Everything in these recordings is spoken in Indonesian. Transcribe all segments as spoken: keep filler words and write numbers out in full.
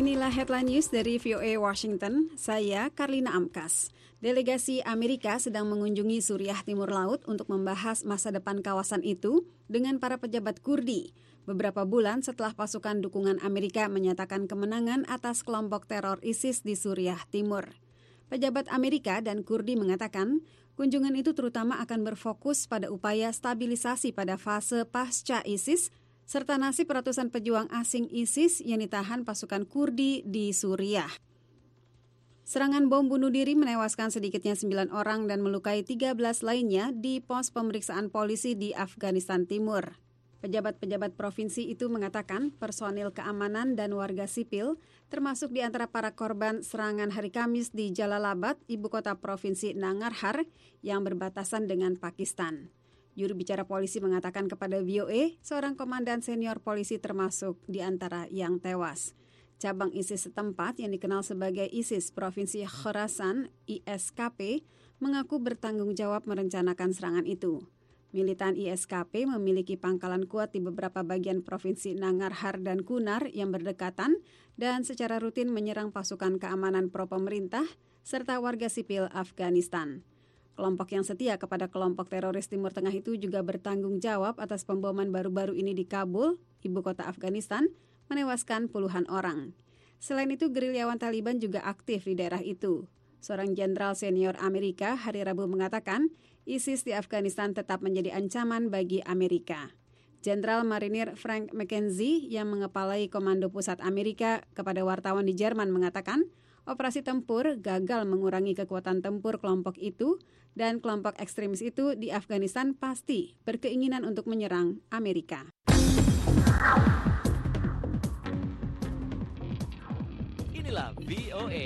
Inilah headline news dari V O A Washington, saya Karlina Amkas. Delegasi Amerika sedang mengunjungi Suriah Timur Laut untuk membahas masa depan kawasan itu dengan para pejabat Kurdi. Beberapa bulan setelah pasukan dukungan Amerika menyatakan kemenangan atas kelompok teror ISIS di Suriah Timur. Pejabat Amerika dan Kurdi mengatakan kunjungan itu terutama akan berfokus pada upaya stabilisasi pada fase pasca ISIS serta nasib ratusan pejuang asing ISIS yang ditahan pasukan Kurdi di Suriah. Serangan bom bunuh diri menewaskan sedikitnya sembilan orang dan melukai tiga belas lainnya di pos pemeriksaan polisi di Afghanistan Timur. Pejabat-pejabat provinsi itu mengatakan personil keamanan dan warga sipil, termasuk di antara para korban serangan hari Kamis di Jalalabad, ibu kota provinsi Nangarhar, yang berbatasan dengan Pakistan. Juru bicara polisi mengatakan kepada V O A, seorang komandan senior polisi termasuk di antara yang tewas. Cabang ISIS setempat yang dikenal sebagai ISIS Provinsi Khorasan, I S K P, mengaku bertanggung jawab merencanakan serangan itu. Militan I S K P memiliki pangkalan kuat di beberapa bagian provinsi Nangarhar dan Kunar yang berdekatan dan secara rutin menyerang pasukan keamanan pro-pemerintah serta warga sipil Afghanistan. Kelompok yang setia kepada kelompok teroris Timur Tengah itu juga bertanggung jawab atas pemboman baru-baru ini di Kabul, ibu kota Afghanistan, menewaskan puluhan orang. Selain itu, gerilyawan Taliban juga aktif di daerah itu. Seorang jenderal senior Amerika hari Rabu mengatakan ISIS di Afghanistan tetap menjadi ancaman bagi Amerika. Jenderal Marinir Frank McKenzie yang mengepalai Komando Pusat Amerika kepada wartawan di Jerman mengatakan operasi tempur gagal mengurangi kekuatan tempur kelompok itu dan kelompok ekstremis itu di Afghanistan pasti berkeinginan untuk menyerang Amerika. Inilah V O A.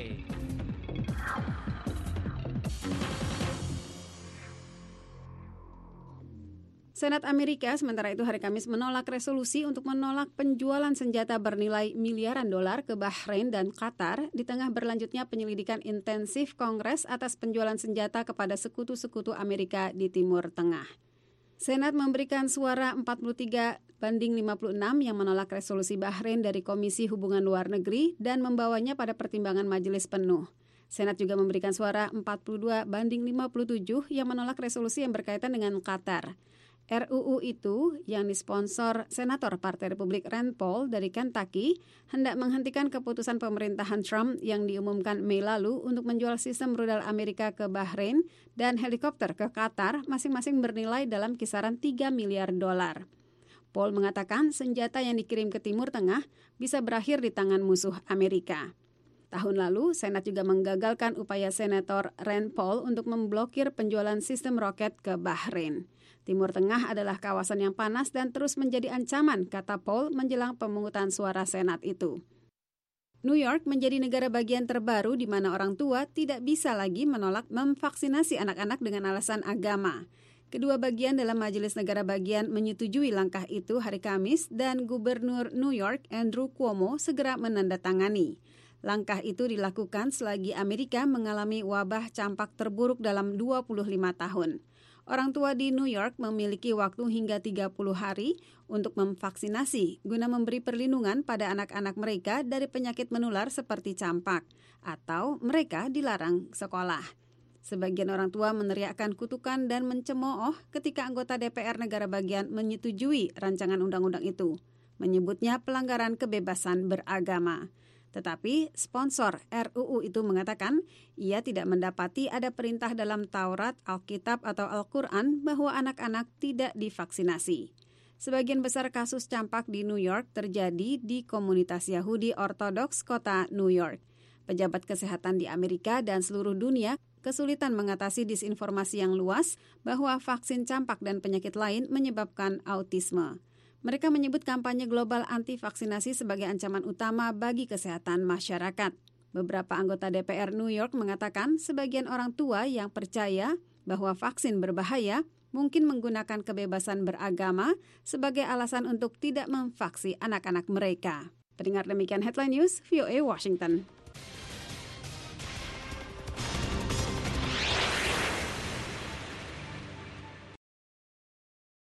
Senat Amerika sementara itu hari Kamis menolak resolusi untuk menolak penjualan senjata bernilai miliaran dolar ke Bahrain dan Qatar di tengah berlanjutnya penyelidikan intensif Kongres atas penjualan senjata kepada sekutu-sekutu Amerika di Timur Tengah. Senat memberikan suara empat puluh tiga banding lima puluh enam yang menolak resolusi Bahrain dari Komisi Hubungan Luar Negeri dan membawanya pada pertimbangan majelis penuh. Senat juga memberikan suara empat puluh dua banding lima puluh tujuh yang menolak resolusi yang berkaitan dengan Qatar. R U U itu yang disponsor Senator Partai Republik Rand Paul dari Kentucky hendak menghentikan keputusan pemerintahan Trump yang diumumkan Mei lalu untuk menjual sistem rudal Amerika ke Bahrain dan helikopter ke Qatar masing-masing bernilai dalam kisaran tiga miliar dolar. Paul mengatakan senjata yang dikirim ke Timur Tengah bisa berakhir di tangan musuh Amerika. Tahun lalu, Senat juga menggagalkan upaya Senator Rand Paul untuk memblokir penjualan sistem roket ke Bahrain. Timur Tengah adalah kawasan yang panas dan terus menjadi ancaman, kata Paul menjelang pemungutan suara Senat itu. New York menjadi negara bagian terbaru di mana orang tua tidak bisa lagi menolak memvaksinasi anak-anak dengan alasan agama. Kedua bagian dalam Majelis Negara Bagian menyetujui langkah itu hari Kamis dan Gubernur New York Andrew Cuomo segera menandatangani. Langkah itu dilakukan selagi Amerika mengalami wabah campak terburuk dalam dua puluh lima tahun. Orang tua di New York memiliki waktu hingga tiga puluh hari untuk memvaksinasi guna memberi perlindungan pada anak-anak mereka dari penyakit menular seperti campak atau mereka dilarang sekolah. Sebagian orang tua meneriakkan kutukan dan mencemooh ketika anggota D P R negara bagian menyetujui rancangan undang-undang itu, menyebutnya pelanggaran kebebasan beragama. Tetapi sponsor R U U itu mengatakan ia tidak mendapati ada perintah dalam Taurat, Alkitab atau Al-Quran bahwa anak-anak tidak divaksinasi. Sebagian besar kasus campak di New York terjadi di komunitas Yahudi Ortodoks kota New York. Pejabat kesehatan di Amerika dan seluruh dunia kesulitan mengatasi disinformasi yang luas bahwa vaksin campak dan penyakit lain menyebabkan autisme. Mereka menyebut kampanye global anti-vaksinasi sebagai ancaman utama bagi kesehatan masyarakat. Beberapa anggota D P R New York mengatakan sebagian orang tua yang percaya bahwa vaksin berbahaya mungkin menggunakan kebebasan beragama sebagai alasan untuk tidak memvaksin anak-anak mereka. Pendengar demikian Headline News, V O A Washington.